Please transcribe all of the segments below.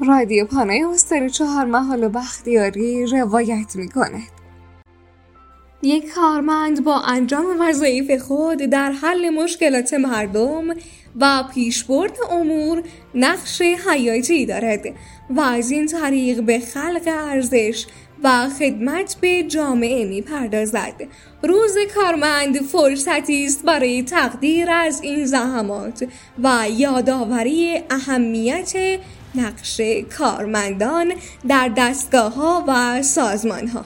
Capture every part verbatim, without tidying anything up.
رادیو پانای حسینی چهار محال بختیاری روایت می کند. یک کارمند با انجام وظایف خود در حل مشکلات مردم و پیشبرد امور نقش حیاتی دارد و از این طریق به خلق ارزش و خدمت به جامعه می پردازد. روز کارمند فرصتی است برای تقدیر از این زحمات و یادآوری اهمیت نقش کارمندان در دستگاه‌ها و سازمان‌ها.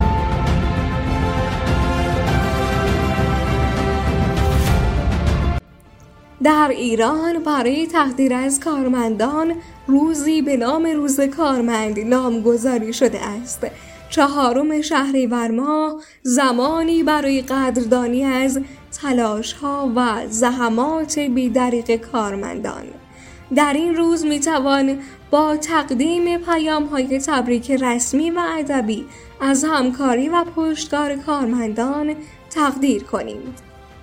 در ایران برای تقدیر از کارمندان روزی به نام روز کارمند نامگذاری شده است. چهارم شهریور ماه زمانی برای قدردانی از تلاش‌ها و زحمات بی‌دریغ کارمندان. در این روز می‌توان با تقدیم پیام‌های تبریک رسمی و ادبی از همکاری و پشتکار کارمندان تقدیر کنیم.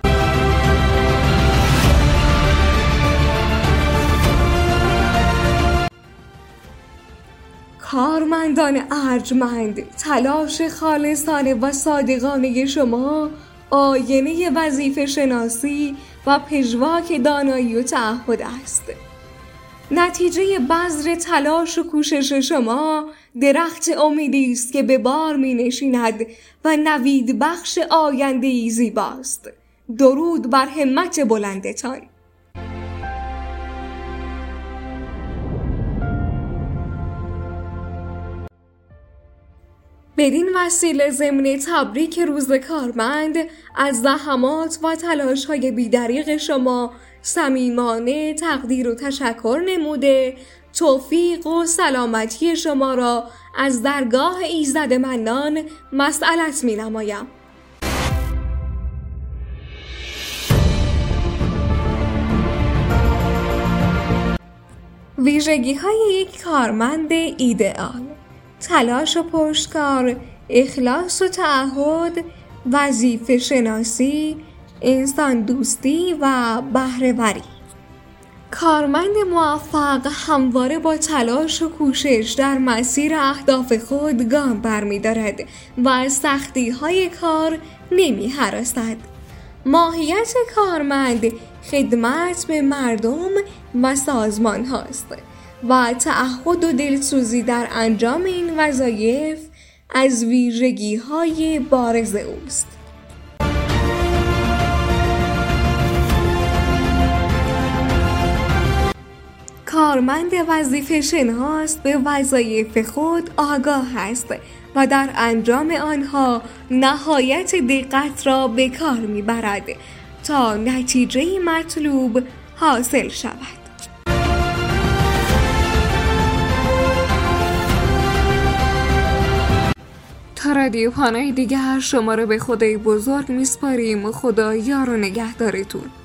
کارمندان ارجمند، تلاش خالصانه و صادقانه شما آینه وظیفه شناسی و پژواک دانایی و تعهد است. نتیجه بذر تلاش و کوشش شما درخت امیدی است که به بار می نشیند و نوید بخش آینده‌ای زیباست. درود بر همت بلندتان. بدین وسیله ضمن تبریک روز کارمند از زحمات و تلاش‌های بی‌دریغ شما صمیمانه تقدیر و تشکر نموده، توفیق و سلامتی شما را از درگاه ایزد منان مسئلت می‌نمایم. ویژگی‌های یک کارمند ایدئال: تلاش و پشتکار، اخلاص و تعهد، وظیفه شناسی، انسان دوستی و بهره‌وری. کارمند موفق همواره با تلاش و کوشش در مسیر اهداف خود گام برمی‌دارد و از سختی‌های کار نمی‌هراسد. ماهیت کارمند خدمت به مردم و سازمان هاست و تعهد و دلسوزی در انجام این وظایف از ویژگی‌های بارز اوست. کارمند وظیفه شناس به وظایف خود آگاه است و در انجام آنها نهایت دقت را به کار می‌برد تا نتیجه مطلوب حاصل شود. تا رادیو پانای دیگر شما را به خدای بزرگ میسپاریم. خدا یار و نگهدارتون.